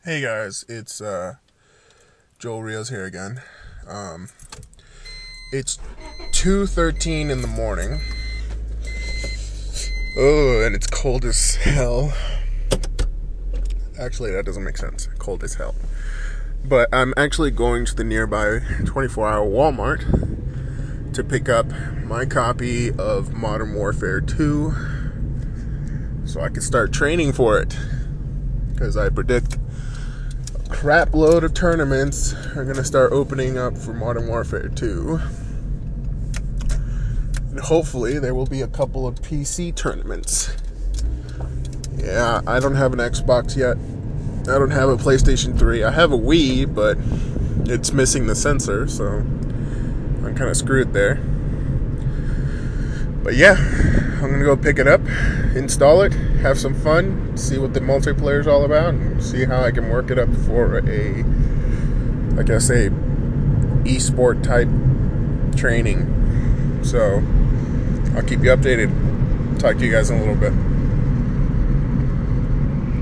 Hey guys, it's Joel Rios here again. It's 2:13 in the morning. Oh, and it's cold as hell. Actually, that doesn't make sense. Cold as hell. But I'm actually going to the nearby 24-hour Walmart to pick up my copy of Modern Warfare 2 so I can start training for it. Because I predict crap load of tournaments are going to start opening up for Modern Warfare 2. And hopefully there will be a couple of PC tournaments. Yeah, I don't have an Xbox yet. I don't have a PlayStation 3. I have a Wii, but it's missing the sensor, so I'm kind of screwed there. But yeah, I'm going to go pick it up, install it, have some fun, see what the multiplayer is all about, and see how I can work it up for a, I guess, a esport type training. So I'll keep you updated. Talk to you guys in a little bit.